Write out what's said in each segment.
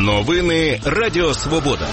Новини Радіо Свобода.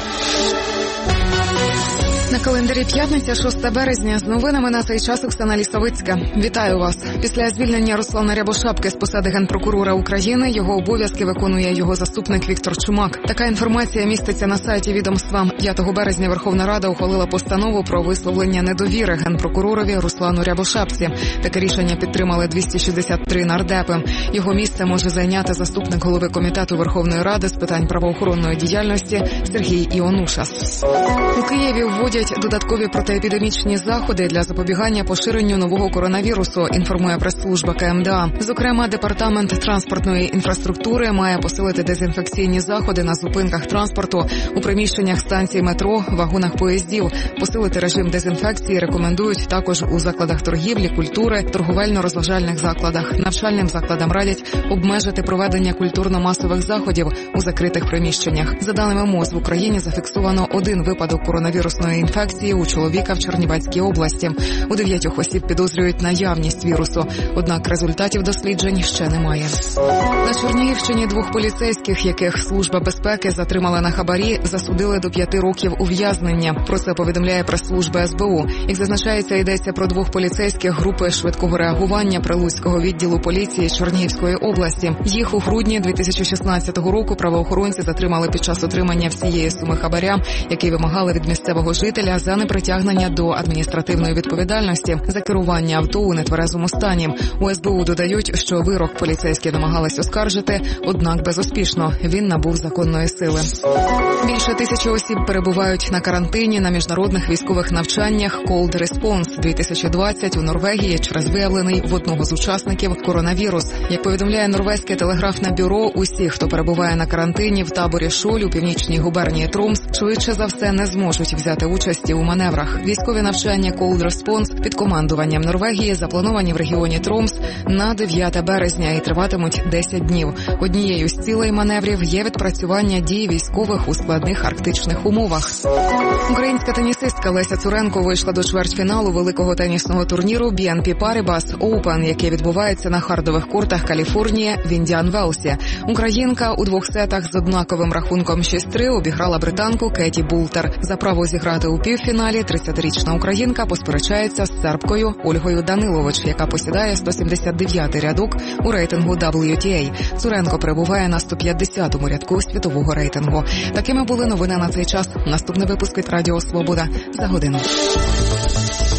На календарі п'ятниця, 6 березня. З новинами на цей час Оксана Лісовицька. Вітаю вас. Після звільнення Руслана Рябошапки з посади Генпрокурора України його обов'язки виконує його заступник Віктор Чумак. Така інформація міститься на сайті відомства. 5 березня Верховна Рада ухвалила постанову про висловлення недовіри Генпрокуророві Руслану Рябошапці. Таке рішення підтримали 263 нардепи. Його місце може зайняти заступник голови Комітету Верховної Ради з питань правоохоронної діяльності Сергій Іонушас. У Києві вводять додаткові протиепідемічні заходи для запобігання поширенню нового коронавірусу, інформує прес-служба КМДА. Зокрема, Департамент транспортної інфраструктури має посилити дезінфекційні заходи на зупинках транспорту, у приміщеннях станцій метро, вагонах поїздів. Посилити режим дезінфекції рекомендують також у закладах торгівлі, культури, торговельно-розважальних закладах. Навчальним закладам радять обмежити проведення культурно-масових заходів у закритих приміщеннях. За даними МОЗ, в Україні зафіксовано 1 випадок коронавірусної інфекції у чоловіка в Чернівецькій області. У 9 осіб підозрюють наявність вірусу, однак результатів досліджень ще немає. На Чернігівщині 2 поліцейських, яких Служба безпеки затримала на хабарі, засудили до 5 років ув'язнення. Про це повідомляє прес-служба СБУ. Як зазначається, йдеться про 2 поліцейських групи швидкого реагування Прилуцького відділу поліції Чернігівської області. Їх у грудні 2016 року правоохоронці затримали під час отримання всієї суми хабаря, який вимагали від місцевого жителя за непритягнення до адміністративної відповідальності за керування авто у нетверезому стані. У СБУ додають, що вирок поліцейські намагались оскаржити, однак безуспішно. Він набув законної сили. Більше 1000 осіб перебувають на карантині на міжнародних військових навчаннях Cold Response 2020 у Норвегії через виявлений в одного з учасників коронавірус. Як повідомляє норвезьке телеграфне бюро, усі, хто перебуває на карантині в таборі Шоль у північній губернії Тромс, швидше за все не зможуть взяти участі у маневрах. Військові навчання Cold Response під командуванням Норвегії заплановані в регіоні Тромс на 9 березня і триватимуть 10 днів. Однією з цілей маневрів є відпрацювання дій військових у складних арктичних умовах. Українська тенісистка Леся Цуренко вийшла до чвертьфіналу великого тенісного турніру BNP Paribas Open, який відбувається на хардових кортах Каліфорнії в Індіан Велсі. Українка у 2 сетах з однаковим рахунком 6-3 обіграла британку Кеті Бултер. За право зіграти у півфіналі 30-річна українка посперечається з сербкою Ольгою Данилович, яка посідає 179-й рядок у рейтингу WTA. Цуренко перебуває на 150-му рядку світового рейтингу. Такими були новини на цей час. Наступний випуск від Радіо Свобода за годину.